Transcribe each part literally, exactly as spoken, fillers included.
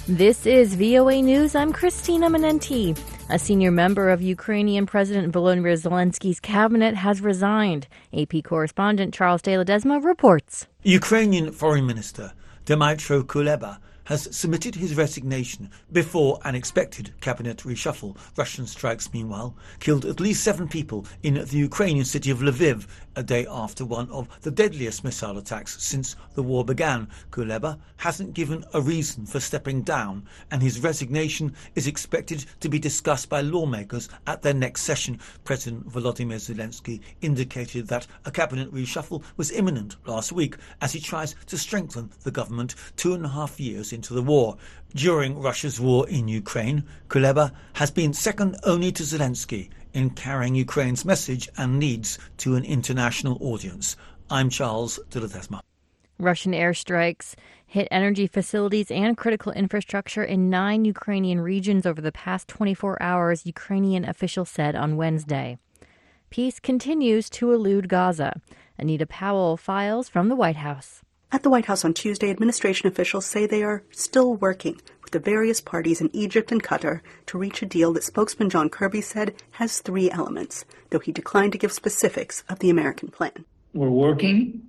This is V O A News. I'm Christina Manenti. A senior member of Ukrainian President Volodymyr Zelensky's cabinet has resigned. A P correspondent Charles de Ledesma reports. Ukrainian Foreign Minister Dmytro Kuleba has submitted his resignation before an expected cabinet reshuffle. Russian strikes, meanwhile, killed at least seven people in the Ukrainian city of Lviv, a day after one of the deadliest missile attacks since the war began. Kuleba hasn't given a reason for stepping down, and his resignation is expected to be discussed by lawmakers at their next session. President Volodymyr Zelensky indicated that a cabinet reshuffle was imminent last week as he tries to strengthen the government two and a half years into the war. During Russia's war in Ukraine, Kuleba has been second only to Zelensky in carrying Ukraine's message and needs to an international audience. I'm Charles de Ledesma. Russian airstrikes hit energy facilities and critical infrastructure in nine Ukrainian regions over the past twenty-four hours, Ukrainian officials said on Wednesday. Peace continues to elude Gaza. Anita Powell files from the White House. At the White House on Tuesday, administration officials say they are still working with the various parties in Egypt and Qatar to reach a deal that spokesman John Kirby said has three elements, though he declined to give specifics of the American plan. We're working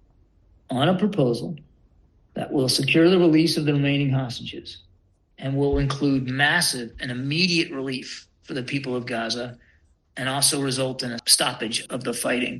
on a proposal that will secure the release of the remaining hostages and will include massive and immediate relief for the people of Gaza and also result in a stoppage of the fighting.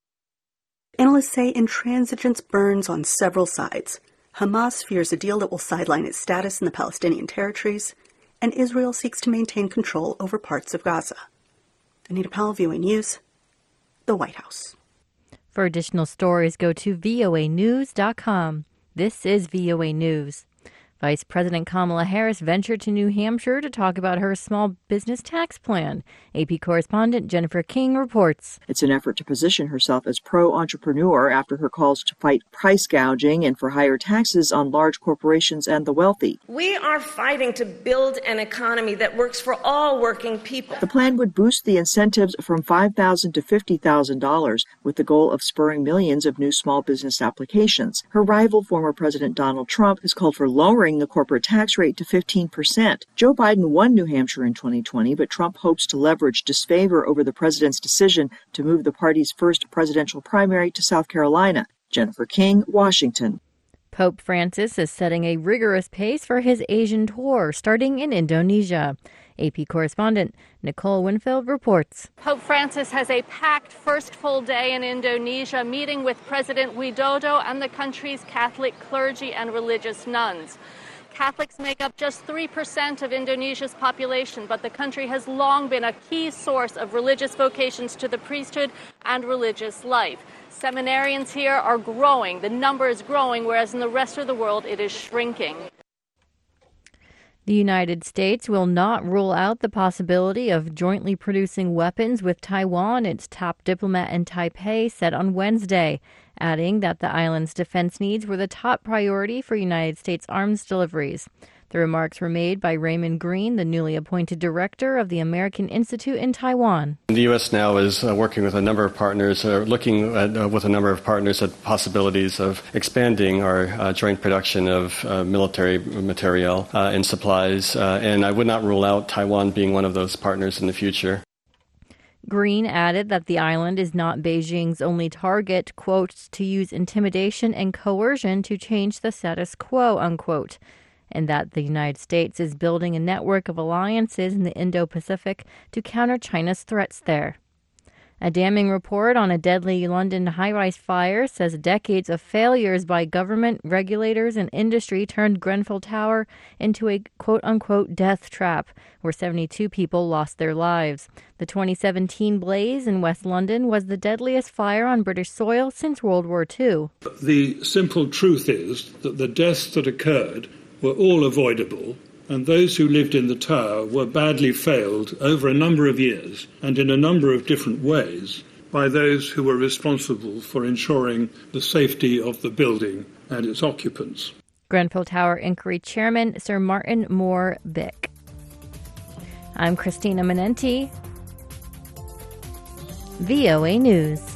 Analysts say intransigence burns on several sides. Hamas fears a deal that will sideline its status in the Palestinian territories, and Israel seeks to maintain control over parts of Gaza. Anita Powell, V O A News, the White House. For additional stories, go to V O A news dot com. This is V O A News. Vice President Kamala Harris ventured to New Hampshire to talk about her small business tax plan. A P correspondent Jennifer King reports. It's an effort to position herself as pro-entrepreneur after her calls to fight price gouging and for higher taxes on large corporations and the wealthy. We are fighting to build an economy that works for all working people. The plan would boost the incentives from five thousand dollars to fifty thousand dollars with the goal of spurring millions of new small business applications. Her rival, former President Donald Trump, has called for lowering the corporate tax rate to fifteen percent. Joe Biden won New Hampshire in twenty twenty, but Trump hopes to leverage disfavor over the president's decision to move the party's first presidential primary to South Carolina. Jennifer King, Washington. Pope Francis is setting a rigorous pace for his Asian tour, starting in Indonesia. A P correspondent Nicole Winfield reports. Pope Francis has a packed first full day in Indonesia, meeting with President Widodo and the country's Catholic clergy and religious nuns. Catholics make up just three percent of Indonesia's population, but the country has long been a key source of religious vocations to the priesthood and religious life. Seminarians here are growing. The number is growing, whereas in the rest of the world it is shrinking. The United States will not rule out the possibility of jointly producing weapons with Taiwan, its top diplomat in Taipei said on Wednesday, adding that the island's defense needs were the top priority for United States arms deliveries. The remarks were made by Raymond Green, the newly appointed director of the American Institute in Taiwan. The U S now is uh, working with a number of partners, uh, looking at, uh, with a number of partners at possibilities of expanding our uh, joint production of uh, military material uh, and supplies, uh, and I would not rule out Taiwan being one of those partners in the future. Green added that the island is not Beijing's only target, quote, to use intimidation and coercion to change the status quo, unquote, and that the United States is building a network of alliances in the Indo-Pacific to counter China's threats there. A damning report on a deadly London high-rise fire says decades of failures by government, regulators, and industry turned Grenfell Tower into a quote-unquote death trap, where seventy-two people lost their lives. The twenty seventeen blaze in West London was the deadliest fire on British soil since World War Two. The simple truth is that the deaths that occurred were all avoidable, and those who lived in the tower were badly failed over a number of years and in a number of different ways by those who were responsible for ensuring the safety of the building and its occupants. Grenfell Tower Inquiry Chairman Sir Martin Moore Bick. I'm Christina Manenti, V O A News.